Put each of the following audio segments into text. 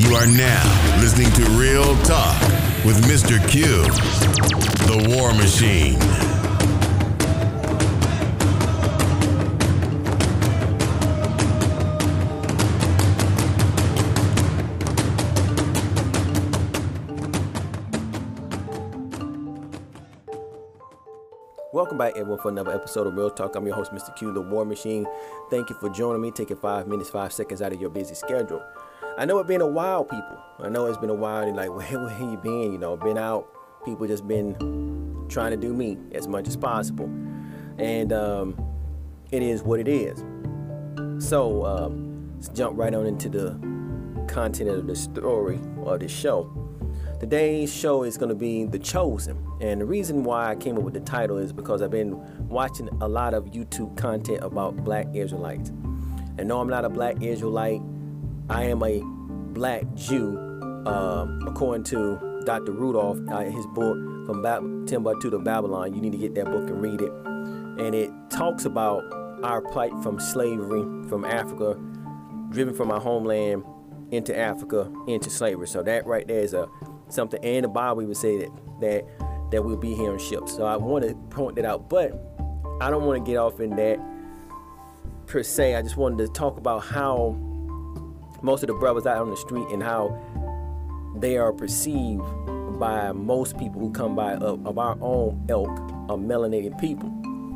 You are now listening to Real Talk with Mr. Q, the War Machine. Welcome back, everyone, for another episode of Real Talk. I'm your host, Mr. Q, the War Machine. Thank you for joining me, taking 5 minutes, 5 seconds out of your busy schedule. I know it's been a while, people. I know it's been a while. And like, where you been? You know, been out. People just been trying to do me as much as possible. And it is what it is. So let's jump right on into the content of the story or the show. Today's show is going to be The Chosen. And the reason why I came up with the title is because I've been watching a lot of YouTube content about black Israelites. And no, I'm not a black Israelite. I am a black Jew, according to Dr. Rudolph, his book, From Timbuktu to Babylon. You need to get that book and read it. And it talks about our plight from slavery, from Africa, driven from our homeland into Africa, into slavery. So that right there is something, and the Bible would say that we'll be here on ships. So I want to point that out, but I don't want to get off in that per se. I just wanted to talk about how most of the brothers out on the street and how they are perceived by most people who come by of our own ilk of melanated people.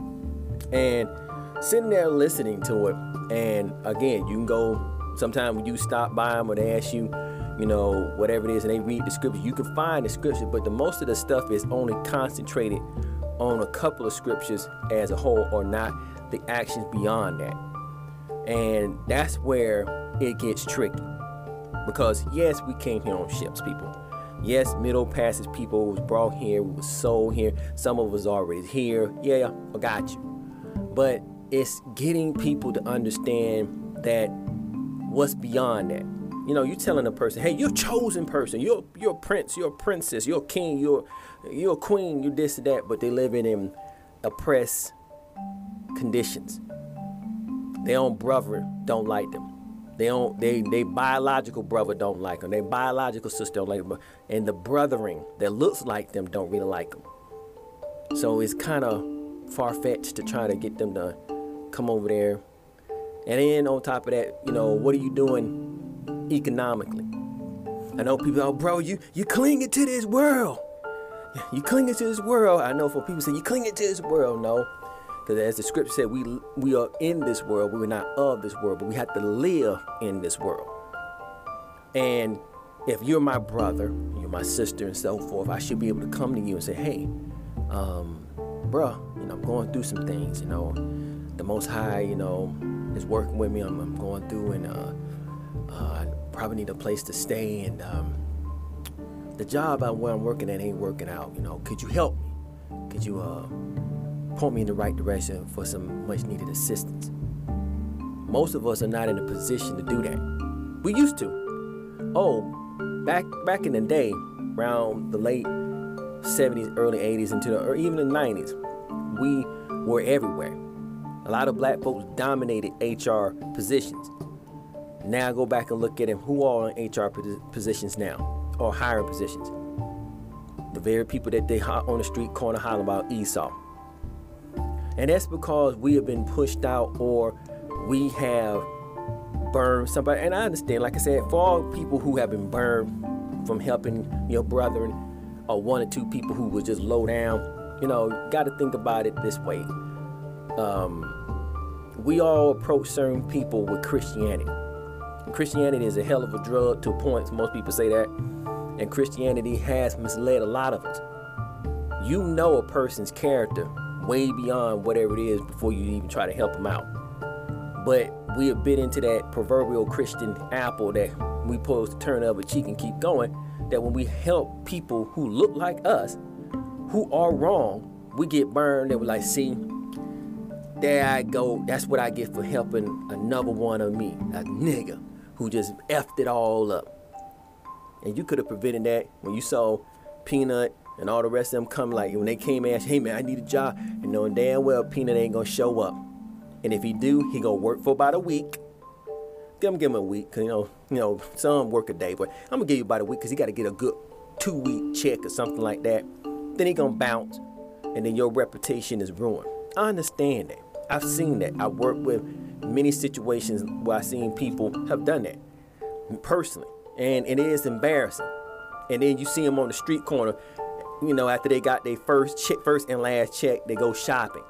And sitting there listening to it, and again, you can go, sometimes when you stop by them or they ask you, you know, whatever it is, and they read the scripture, you can find the scripture, but the most of the stuff is only concentrated on a couple of scriptures as a whole, or not the actions beyond that. And that's where it gets tricky, because yes, we came here on ships, people. Yes, Middle Passage people was brought here, we was sold here, some of us already here. Yeah, I got you. But it's getting people to understand that what's beyond that. You know, you're telling a person, hey, you're a chosen person. You're a prince, you're a princess, you're a king, you're a queen, you're this and that, but they living in oppressed conditions. Their own brother don't like them. They biological brother don't like them. Their biological sister don't like them. And the brothering that looks like them don't really like them. So it's kind of far-fetched to try to get them to come over there. And then on top of that, you know, what are you doing economically? I know people, oh, bro, you clinging to this world. You clinging to this world. I know for people say, you clinging to this world. No, because as the scripture said, we are in this world. We are not of this world, but we have to live in this world. And if you're my brother, you're my sister, and so forth, I should be able to come to you and say, hey, bro, you know, I'm going through some things. You know, the Most High, you know, is working with me. I'm going through, and I probably need a place to stay, and the job where I'm working at ain't working out. You know, could you help me? Could you point me in the right direction for some much needed assistance? Most of us are not in a position to do that. We used to. Oh, back in the day, around the late 70s, early 80s, or even the 90s, we were everywhere. A lot of black folks dominated HR positions. Now go back and look at them. Who are in HR positions now, or hiring positions? The very people that they on the street corner hollering about Esau. And that's because we have been pushed out, or we have burned somebody. And I understand, like I said, for all people who have been burned from helping your brethren, or one or two people who was just low down, you know, you got to think about it this way. We all approach certain people with Christianity. Christianity is a hell of a drug to a point. Most people say that. And Christianity has misled a lot of us. You know a person's character way beyond whatever it is before you even try to help them out. But we have bit into that proverbial Christian apple that we supposed to turn the other cheek and keep going, that when we help people who look like us, who are wrong, we get burned. They were like, see, there I go. That's what I get for helping another one of me, a nigga who just effed it all up. And you could have prevented that when you saw Peanut and all the rest of them come, like when they came and asked, hey man, I need a job, and knowing damn well Peanut ain't gonna show up. And if he do, he gonna work for about a week, give him a week, cause some work a day, but I'm gonna give you about a week because he got to get a good 2-week check or something like that. Then he gonna bounce, and then your reputation is ruined. I understand that. I've seen that. I worked with many situations where I've seen people have done that personally, and it is embarrassing. And then you see them on the street corner, after they got their first and last check, they go shopping.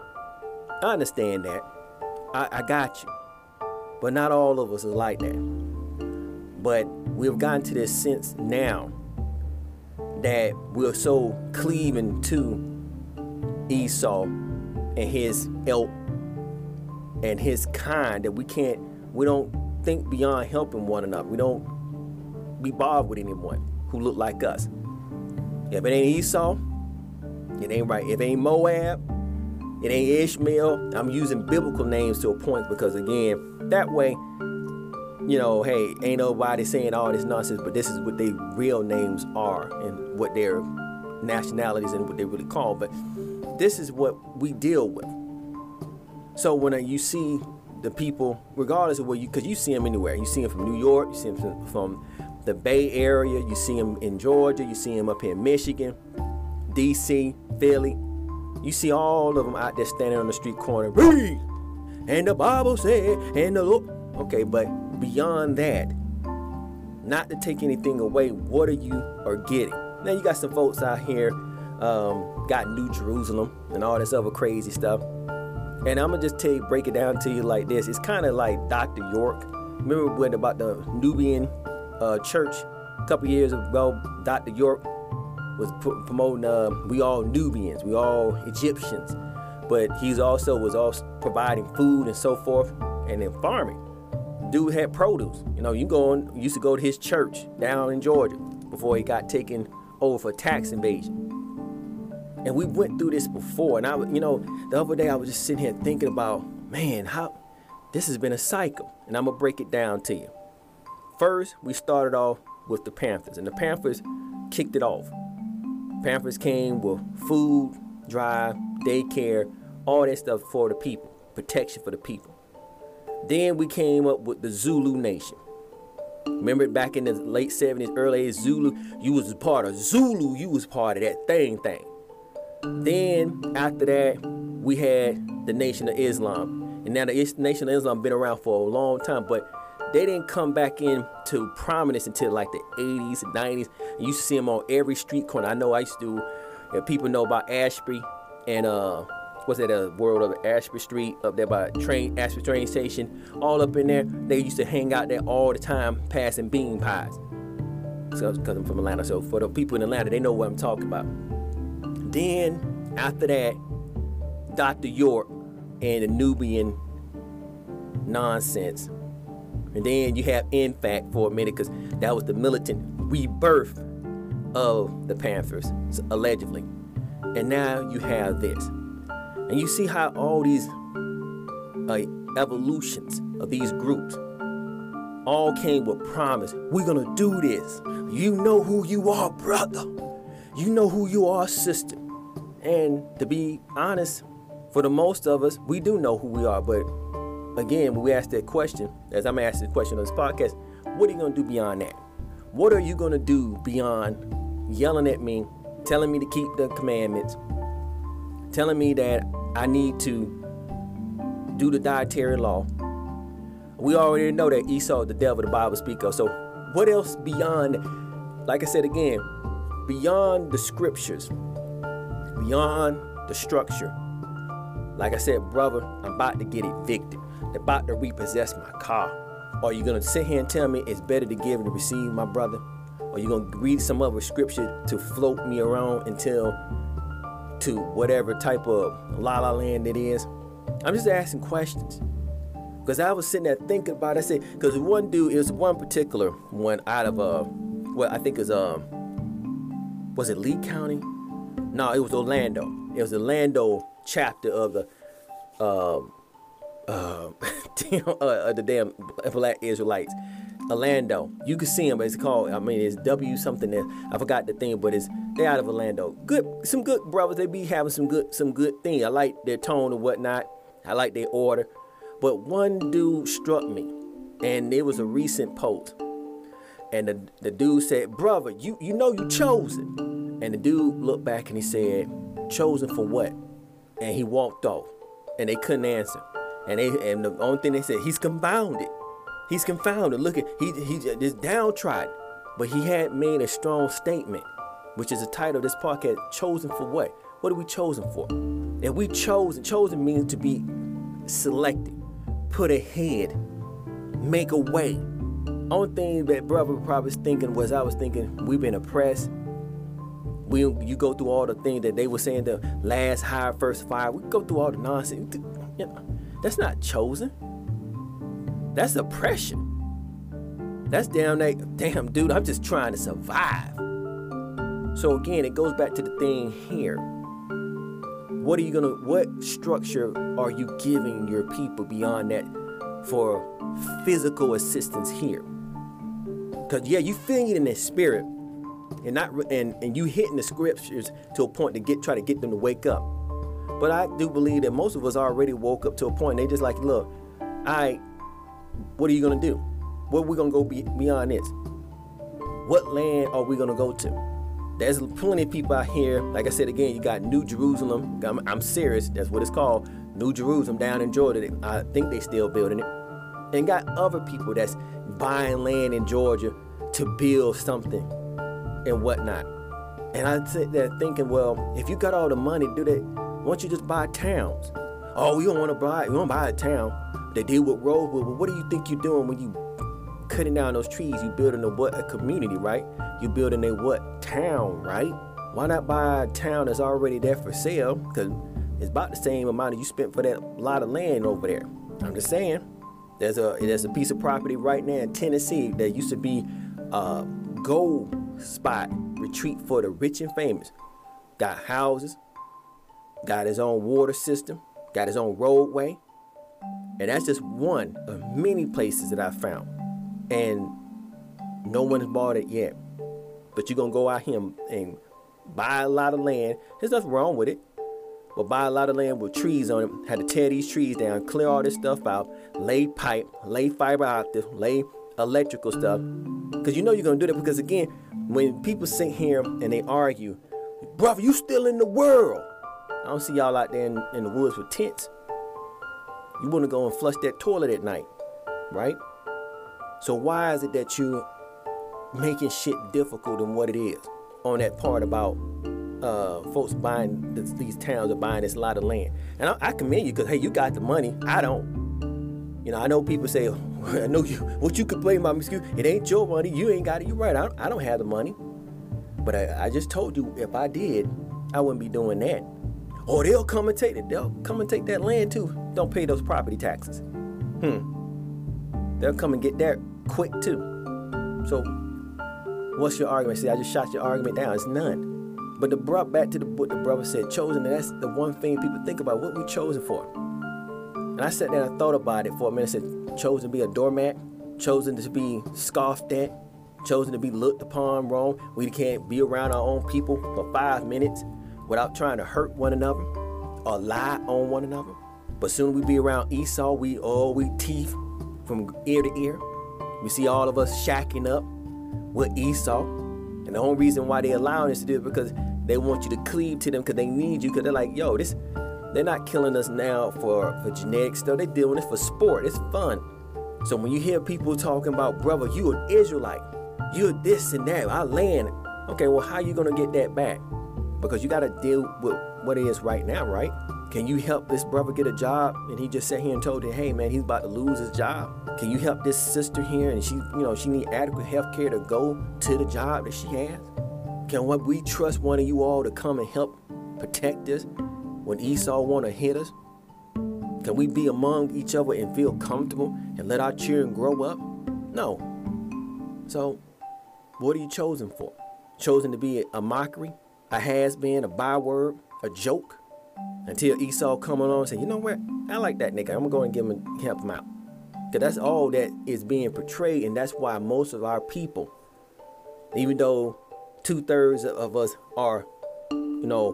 I understand that. I got you. But not all of us are like that. But we've gotten to this sense now that we're so cleaving to Esau and his ilk and his kind that we don't think beyond helping one another. We don't be bothered with anyone who look like us. If it ain't Esau, it ain't right. If it ain't Moab, it ain't Ishmael. I'm using biblical names to a point because, again, that way, hey, ain't nobody saying all this nonsense, but this is what their real names are and what their nationalities and what they really call. But this is what we deal with. So when you see the people, regardless of where because you see them anywhere. You see them from New York, you see them from the Bay Area, you see them in Georgia, you see them up here in Michigan, DC, Philly. You see all of them out there standing on the street corner. Read! And the Bible said, and the Lord. Okay, but beyond that, not to take anything away, what you are getting. Now you got some folks out here, got New Jerusalem and all this other crazy stuff. And I'm going to just break it down to you like this. It's kind of like Dr. York. Remember when about the Nubian church a couple years ago? Dr. York was promoting we all Nubians, we all Egyptians. But he was also providing food and so forth, and then farming. Dude had produce. Used to go to his church down in Georgia before he got taken over for tax invasion. And we went through this before, and the other day I was just sitting here thinking about, man, how this has been a cycle, and I'm gonna break it down to you. First, we started off with the Panthers, and the Panthers kicked it off. Panthers came with food, drive, daycare, all that stuff for the people, protection for the people. Then we came up with the Zulu Nation. Remember back in the late 70s, early 80s, Zulu, you was part of Zulu, you was part of that thing. Then after that, we had the Nation of Islam. And now the Nation of Islam been around for a long time, but they didn't come back into prominence until like the 80s and 90s. You used to see them on every street corner. I know I used to, people know about Ashby and what's that world of Ashby Street up there by Ashby train station, all up in there. They used to hang out there all the time passing bean pies. So, because I'm from Atlanta, so for the people in Atlanta, they know what I'm talking about. Then after that, Dr. York and the Nubian nonsense. And then you have INFAC for a minute, because that was the militant rebirth of the Panthers, allegedly. And now you have this. And you see how all these evolutions of these groups all came with promise. We're going to do this. You know who you are, brother. You know who you are, sister. And to be honest, for the most of us, we do know who we are. But again, when we ask that question, as I'm asking the question on this podcast, what are you going to do beyond that? What are you going to do beyond yelling at me, telling me to keep the commandments, telling me that I need to do the dietary law? We already know that Esau is the devil the Bible speaks of. So what else beyond, like I said again, beyond the scriptures, beyond the structure? Like I said, brother, I'm about to get evicted. They're about to repossess my car. Are you going to sit here and tell me it's better to give than to receive, my brother? Or are you going to read some other scripture to float me around until to whatever type of la-la land it is? I'm just asking questions. Because I was sitting there thinking about it. I said, because one dude, it was one particular one out of, I think it was it Lee County? No, it was Orlando. It was the Orlando chapter of the damn Black Israelites. Orlando. You can see them, but it's called, it's W something there. I forgot the thing, but they're out of Orlando. Some good brothers. They be having some good things. I like their tone and whatnot. I like their order. But one dude struck me. And it was a recent post. And the dude said, brother, you know you chosen. And the dude looked back and he said, chosen for what? And he walked off. And they couldn't answer. And the only thing they said, he's confounded. He's confounded. Look at, he just downtrodden. But he had made a strong statement, which is the title of this podcast, chosen for what? What are we chosen for? And we chosen means to be selected, put ahead, make a way. Only thing that brother probably was thinking was, I was thinking, we've been oppressed. You go through all the things that they were saying, the last hire, first fire. We go through all the nonsense. You know, that's not chosen. That's oppression. That's damn dude, I'm just trying to survive. So again, it goes back to the thing here. What structure are you giving your people beyond that for physical assistance here? Because yeah, you feeling it in their spirit, and you hitting the scriptures to a point to try to get them to wake up. But I do believe that most of us already woke up to a point. They just like, look, what are you gonna do? Where are we gonna go beyond this? What land are we gonna go to? There's plenty of people out here. Like I said again, you got New Jerusalem. I'm serious. That's what it's called, New Jerusalem down in Georgia. I think they still building it. And got other people that's buying land in Georgia to build something and whatnot. And I sit there thinking, well, if you got all the money to do that, why don't you just buy towns? Oh, we don't want to buy a town. They deal with roads. Well, what do you think you're doing when you cutting down those trees? You building a community, right? You building a what? Town, right? Why not buy a town that's already there for sale? Because it's about the same amount that you spent for that lot of land over there. I'm just saying. There's a piece of property right now in Tennessee that used to be a gold spot retreat for the rich and famous. Got houses, got his own water system, got his own roadway. And that's just one of many places that I found. And no one has bought it yet. But you're going to go out here and buy a lot of land. There's nothing wrong with it. But buy a lot of land with trees on it. Had to tear these trees down, clear all this stuff out, lay pipe, lay fiber optic, lay electrical stuff. Because you know you're going to do that. Because again, when people sit here and they argue, brother, you still in the world. I don't see y'all out there in the woods with tents. You want to go and flush that toilet at night, right? So why is it that you making shit difficult than what it is on that part about folks buying these towns or buying this lot of land? And I commend you because, hey, you got the money. I don't. You know, I know people say, I know what you complain about, Miss Q, it ain't your money. You ain't got it. You're right. I don't have the money. But I just told you, if I did, I wouldn't be doing that. Or they'll come and take it. They'll come and take that land too. Don't pay those property taxes. They'll come and get that quick too. So what's your argument? See, I just shot your argument down. It's none. But back to what the brother said, chosen, and that's the one thing people think about, what we chosen for. And I sat there and I thought about it for a minute. I said, chosen to be a doormat, chosen to be scoffed at, chosen to be looked upon wrong. We can't be around our own people for 5 minutes without trying to hurt one another or lie on one another. But soon we be around Esau, we teeth from ear to ear. We see all of us shacking up with Esau. And the only reason why they allowing us to do it because they want you to cleave to them because they need you. Because they're like, yo, they're not killing us now for genetic stuff. They're doing this for sport. It's fun. So when you hear people talking about, brother, you an Israelite, you're this and that, our land. Okay, well, how you going to get that back? Because you got to deal with what it is right now, right? Can you help this brother get a job? And he just sat here and told him, hey, man, he's about to lose his job. Can you help this sister here? And she need adequate health care to go to the job that she has. Can we trust one of you all to come and help protect us when Esau want to hit us? Can we be among each other and feel comfortable and let our children grow up? No. So what are you chosen for? Chosen to be a mockery, a has-been, a byword, a joke? Until Esau come along and say, you know what? I like that nigga. I'm going to help him out. Because that's all that is being portrayed. And that's why most of our people, even though 2/3 of us are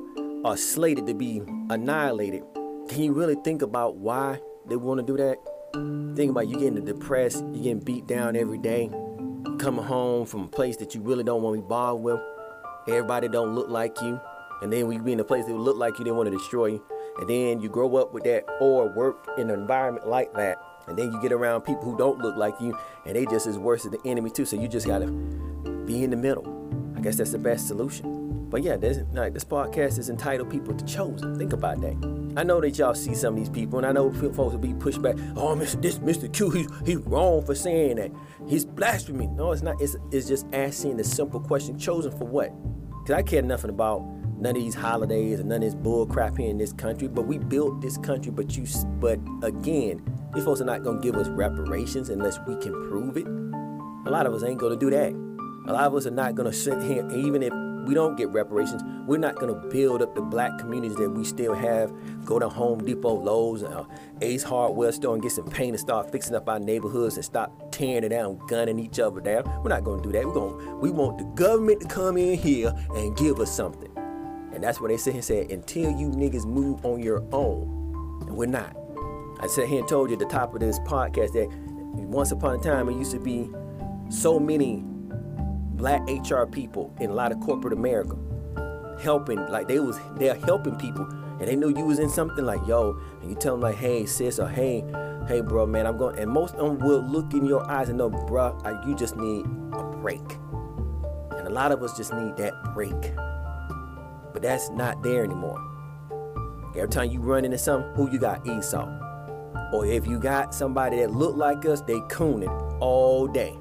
slated to be annihilated, can you really think about why they want to do that? Think about you getting depressed, you getting beat down every day, coming home from a place that you really don't want to be bothered with. Everybody don't look like you. And then when you be in a place that look like you, they want to destroy you. And then you grow up with that or work in an environment like that. And then you get around people who don't look like you, and they just as worse as the enemy too. So you just got to be in the middle. I guess that's the best solution. But yeah, this podcast is entitled People to Chosen. Think about that. I know that y'all see some of these people, and I know folks will be pushed back. Oh, Mr. Q, he's wrong for saying that. He's blasphemy. No, it's not. It's just asking the simple question, chosen for what? Because I care nothing about none of these holidays and none of this bull crap here in this country. But we built this country, but again, these folks are not going to give us reparations unless we can prove it. A lot of us ain't going to do that. A lot of us are not going to sit here, even if we don't get reparations, we're not going to build up the black communities that we still have. Go to Home Depot, Lowe's, Ace Hardware store and get some paint and start fixing up our neighborhoods and stop tearing it down, gunning each other down. We're not going to do that. We want the government to come in here and give us something. And that's what they sit here and say, until you niggas move on your own. And we're not. I sat here and told you at the top of this podcast that once upon a time it used to be so many black HR people in a lot of corporate America helping, like they're helping people, and they knew you was in something like, yo, and you tell them like, hey sis, or hey bro, man, I'm going, and most of them will look in your eyes and know, bro, you just need a break. And a lot of us just need that break, but that's not there anymore. Every time you run into something, who you got? Esau. Or if you got somebody that look like us, they cooning all day.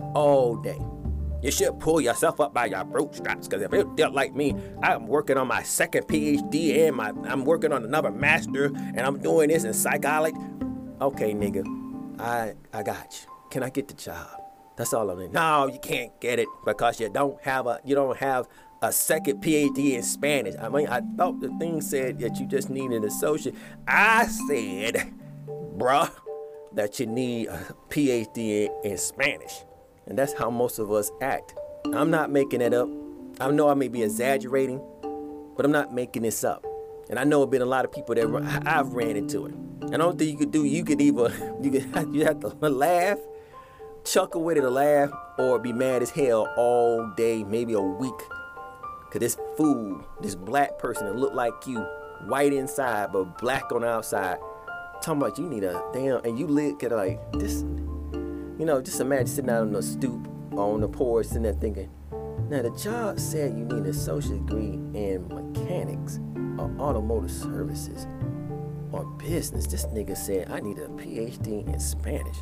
You should pull yourself up by your bootstraps, because if it dealt like me, I'm working on my second PhD and I'm working on another master, and I'm doing this in psychology. Okay, nigga, I got you. Can I get the job? That's all I'm in. No, you can't get it because you don't have a second PhD in Spanish. I mean, I thought the thing said that you just need an associate. I said, bruh, that you need a PhD in Spanish. And that's how most of us act. I'm not making it up. I know I may be exaggerating, but I'm not making this up. And I know there have been a lot of people that I've ran into it. And the only thing you could do, you have to laugh, chuckle with it or laugh, or be mad as hell all day, maybe a week. Because this fool, this black person that look like you, white inside but black on the outside, talking about you need a damn, and you look at it like this. Just imagine sitting out on the stoop or on the porch sitting there thinking, now the job said you need an associate degree in mechanics or automotive services or business. This nigga said I need a PhD in Spanish.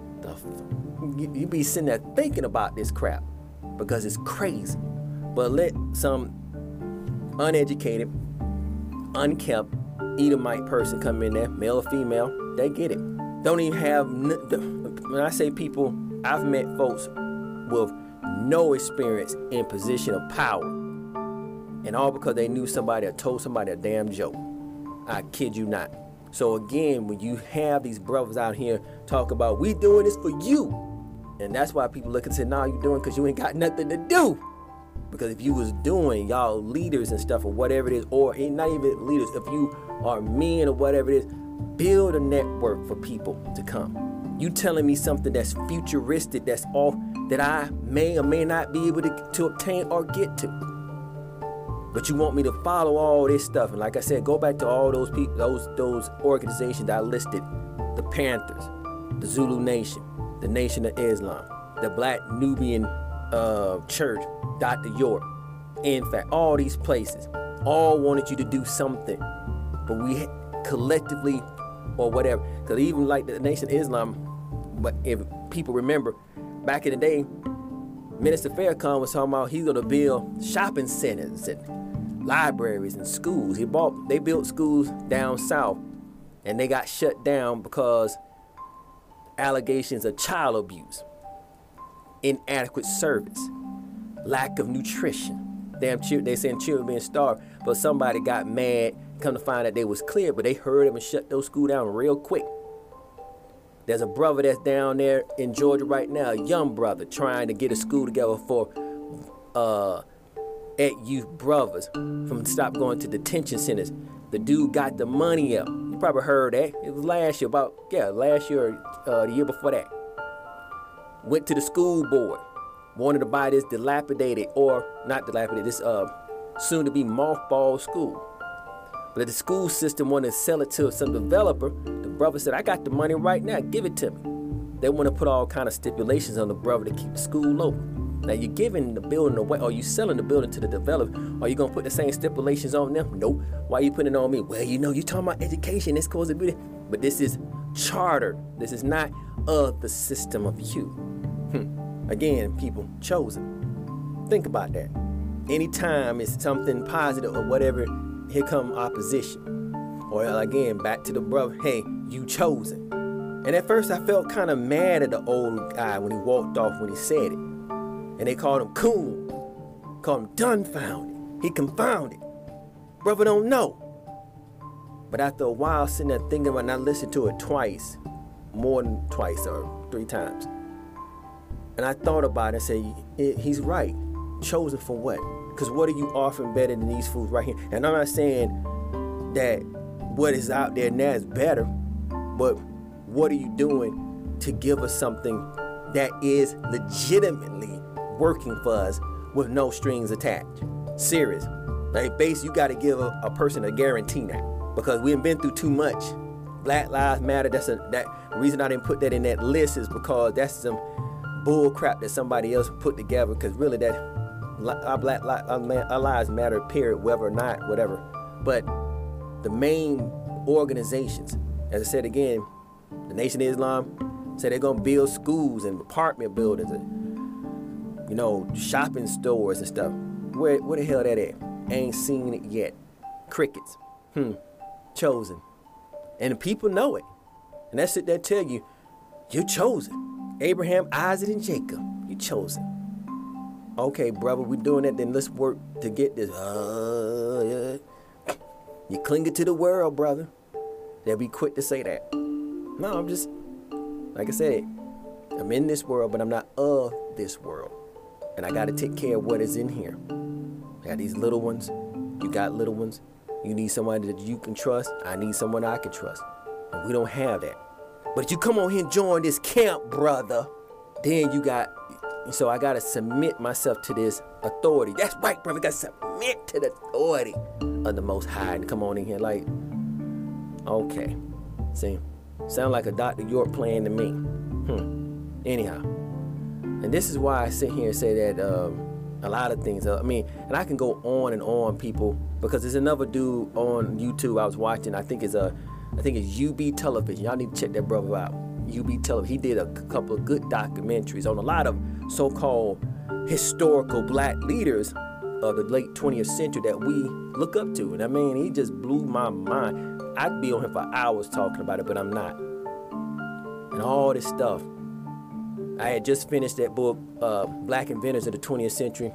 You be sitting there thinking about this crap because it's crazy. But let some uneducated, unkept, Edomite person come in there, male or female, they get it. Don't even have, when I say people, I've met folks with no experience in position of power. And all because they knew somebody or told somebody a damn joke. I kid you not. So again, when you have these brothers out here talk about, we doing this for you. And that's why people look and say, nah, you doing because you ain't got nothing to do. Because if you was doing, y'all leaders and stuff or whatever it is, or not even leaders, if you are men or whatever it is, build a network for people to come. You telling me something that's futuristic, that's off, that I may or may not be able to obtain or get to. But you want me to follow all this stuff. And like I said, go back to all those people, those organizations that I listed. The Panthers, the Zulu Nation, the Nation of Islam, the Black Nubian Church, Dr. York. In fact, all these places all wanted you to do something. But we collectively, or whatever, because even like the Nation of Islam, but if people remember, back in the day, Minister Farrakhan was talking about he's going to build shopping centers and libraries and schools. They built schools down south, and they got shut down because allegations of child abuse, inadequate service, lack of nutrition. Damn, they saying children being starved, but somebody got mad, come to find out they was clear, but they heard them and shut those schools down real quick. There's a brother that's down there in Georgia right now, a young brother, trying to get a school together for youth brothers from stop going to detention centers. The dude got the money up. You probably heard that. It was last year, last year, the year before that. Went to the school board, wanted to buy this dilapidated, or not dilapidated, this soon to be mothballed school. But the school system wanted to sell it to some developer. The brother said, I got the money right now, give it to me. They want to put all kind of stipulations on the brother to keep the school open. Now you're giving the building away, or you selling the building to the developer. Are you going to put the same stipulations on them? Nope. Why are you putting it on me? Well, you know, you're talking about education, it's supposed to be, but this is chartered. This is not of the system of you. Again, people, chosen. Think about that. Anytime it's something positive or whatever, here come opposition. Or again, back to the brother, hey, you chosen. And at first I felt kind of mad at the old guy when he walked off when he said it. And they called him coon, called him dumbfounded. He confounded. Brother don't know. But after a while sitting there thinking about it, and I listened to it twice, more than twice or 3 times. And I thought about it and said, he's right. Chosen for what? Because what are you offering better than these foods right here? And I'm not saying that what is out there now is better, but what are you doing to give us something that is legitimately working for us with no strings attached? Serious. Like, basically, you got to give a person a guarantee now, because we've been through too much. Black Lives Matter, the reason I didn't put that in that list is because that's some bull crap that somebody else put together, because really that our lives matter, period, whether or not, whatever. But the main organizations, as I said again, the Nation of Islam said they're going to build schools and apartment buildings and, you know, shopping stores and stuff. Where the hell that at? Ain't seen it yet. Crickets. Chosen. And the people know it. And that's it that tell you, you're chosen. Abraham, Isaac, and Jacob, you chosen. Okay, brother, we're doing that, then let's work to get this. You clinging to the world, brother. They'll be quick to say that. No, I'm just, like I said, I'm in this world, but I'm not of this world. And I got to take care of what is in here. I got these little ones. You got little ones. You need somebody that you can trust. I need someone I can trust. And we don't have that. But you come on here and join this camp, brother. Then you got, so I got to submit myself to this authority. That's right, brother. Got to submit to the authority of the Most High. And come on in here like, okay. See, sound like a Dr. York playing to me. Anyhow. And this is why I sit here and say that a lot of things. And I can go on, people, because there's another dude on YouTube I was watching. I think it's UB Television. Y'all need to check that brother out. UB Television. He did a couple of good documentaries on a lot of so-called historical black leaders of the late 20th century that we look up to. And I mean, he just blew my mind. I'd be on him for hours talking about it, but I'm not. And all this stuff. I had just finished that book, Black Inventors of the 20th Century.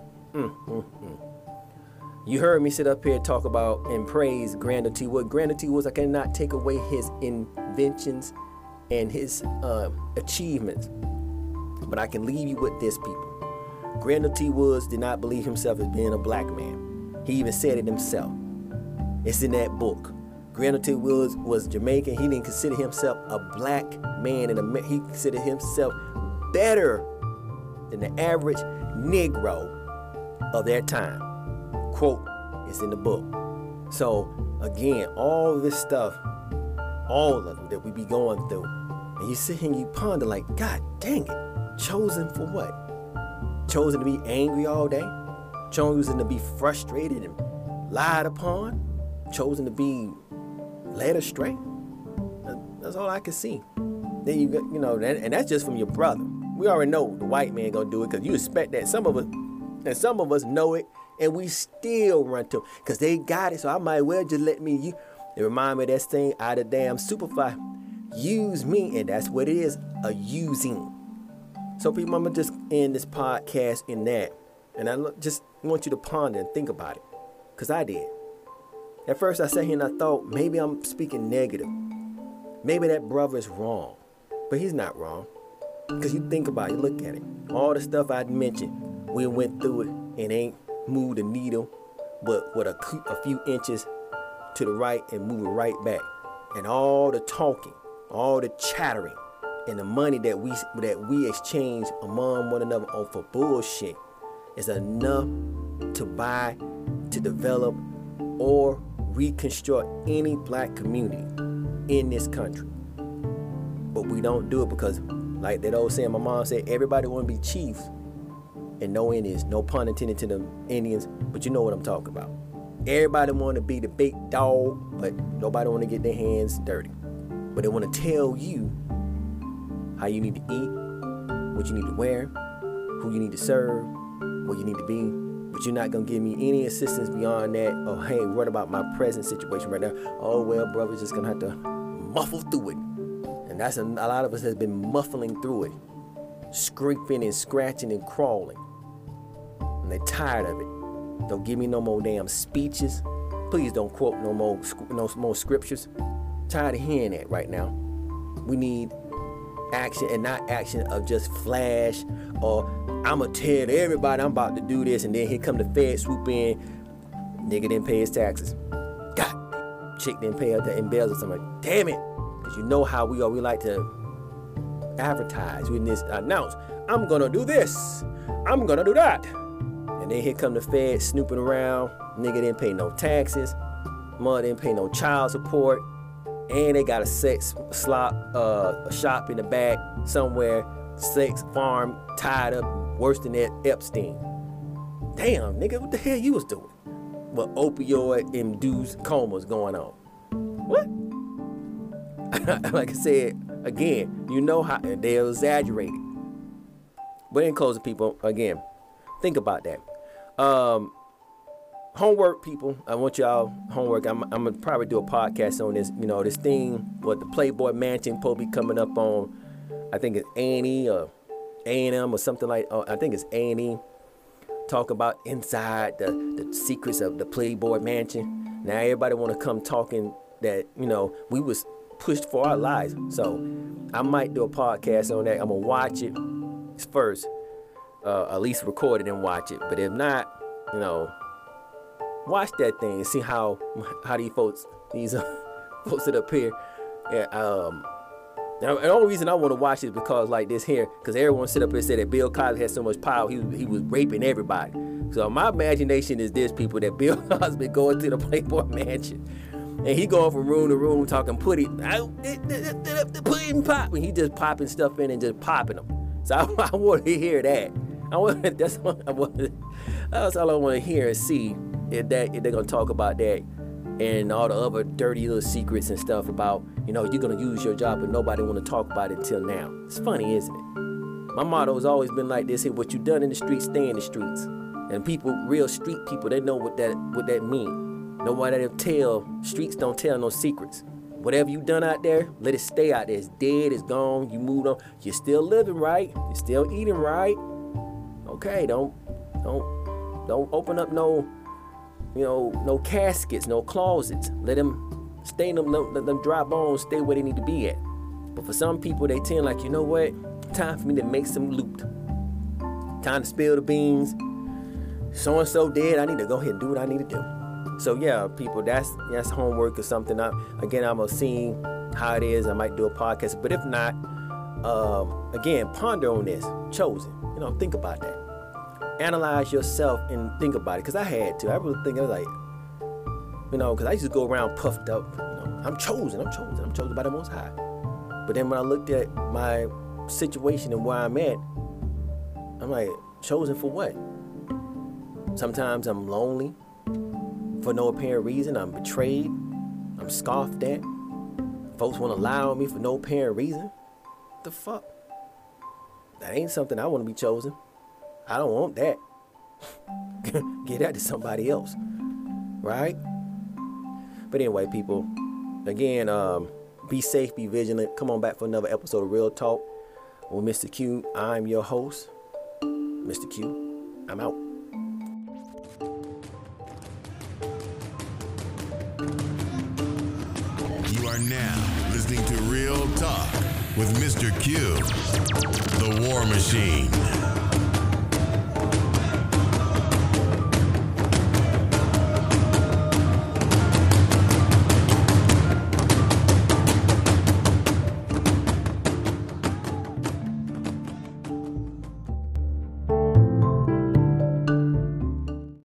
You heard me sit up here and talk about and praise Grandel T. Woods. Grandel T. Woods, I cannot take away his inventions and his achievements. But I can leave you with this, people. Grandel T. Woods did not believe himself as being a black man. He even said it himself. It's in that book. Grandel T. Woods was Jamaican. He didn't consider himself a black man. He considered himself better than the average Negro of their time. Quote, it's in the book. So, again, all this stuff, all of it that we be going through, and you sit here and you ponder like, God dang it, chosen for what? Chosen to be angry all day? Chosen to be frustrated and lied upon? Chosen to be led astray? That's all I can see. Then you got, and that's just from your brother. We already know the white man gonna do it because you expect that. Some of us know it, and we still run to them because they got it. So I might well just let me. It remind me of that thing out of damn Superfly. Use me, and that's what it is, a using. So people, I'm gonna just end this podcast in that, and I just want you to ponder and think about it, because I did. At first I sat here and I thought maybe I'm speaking negative. Maybe that brother is wrong, but he's not wrong. Because you think about it, you look at it. All the stuff I mentioned, we went through it and ain't moved the needle, but with a few inches to the right and move it right back. and all the talking, all the chattering, and the money that we exchange among one another on for bullshit is enough to buy, to develop, or reconstruct any black community in this country. But we don't do it because, like that old saying my mom said, everybody want to be chiefs and no Indians. No pun intended to the Indians, but you know what I'm talking about. Everybody want to be the big dog, but nobody want to get their hands dirty. But they want to tell you how you need to eat, what you need to wear, who you need to serve, where you need to be. But you're not going to give me any assistance beyond that. Oh, hey, what about my present situation right now? Oh, well, brother's just going to have to muffle through it. And that's a lot of us has been muffling through it, scraping and scratching and crawling. And they're tired of it. Don't give me no more damn speeches. Please don't quote no more scriptures. Tired of hearing that right now. We need action, and not action of just flash or I'ma tell everybody I'm about to do this, and then here come the Fed swoop in. Nigga didn't pay his taxes. God, chick didn't pay her embezzle something. Damn it. Because you know how we are. We like to advertise. We announce, I'm gonna do this. I'm gonna do that. And then here come the Fed snooping around. Nigga didn't pay no taxes. Mother didn't pay no child support. And they got a sex shop in the back somewhere. Sex farm tied up worse than that Epstein. Damn, nigga, what the hell you was doing? What opioid-induced comas going on? What? Like I said, again, you know how they're exaggerated. But in closing, people, again, think about that. Homework, people. I want y'all homework. I'm gonna probably do a podcast on this. You know, this thing, what the Playboy Mansion probably coming up on. I think it's A&E or A&M or something like. I think it's A&E. Talk about inside the secrets of the Playboy Mansion. Now everybody want to come talking that, you know, we was pushed for our lives. So I might do a podcast on that. I'm gonna watch it first, at least record it and watch it. But if not, you know, watch that thing and see how these folks that up here. Yeah, now, the only reason I want to watch it is because like this here, because everyone sit up here and said that Bill Cosby had so much power, he was raping everybody. So my imagination is this, people, that Bill Cosby going to the Playboy Mansion, and he going from room to room talking pudding pop, and he just popping stuff in and just popping them. So I want to hear that. That's all I want to hear and see. If they're gonna talk about that and all the other dirty little secrets and stuff about, you know, you're gonna use your job, but nobody want to talk about it until now. It's funny, isn't it? My motto has always been like this: hey, what you done in the streets, stay in the streets. And people, real street people, they know what that mean. Nobody tell, streets don't tell no secrets. Whatever you done out there, let it stay out there. It's dead, it's gone, you moved on. You're still living right, you're still eating right. Okay, don't open up no caskets, no closets. Let them stay, let them dry bones stay where they need to be at. But for some people, they tend like, you know what? Time for me to make some loot. Time to spill the beans. So-and-so dead. I need to go ahead and do what I need to do. So yeah, people, that's homework or something. I'm gonna see how it is. I might do a podcast. But if not, again, ponder on this. Chosen. You know, think about that. Analyze yourself and think about it, because I had to. I really think I was like, you know, because I used to go around puffed up. You know, I'm chosen by the Most High. But then when I looked at my situation and where I'm at, I'm like, chosen for what? Sometimes I'm lonely for no apparent reason. I'm betrayed. I'm scoffed at. Folks want to lie on me for no apparent reason. What the fuck? That ain't something I want to be chosen. I don't want that. Give that to somebody else, right? But anyway, people, again, be safe, be vigilant. Come on back for another episode of Real Talk with Mr. Q. I'm your host, Mr. Q. I'm out. You are now listening to Real Talk with Mr. Q, the War Machine.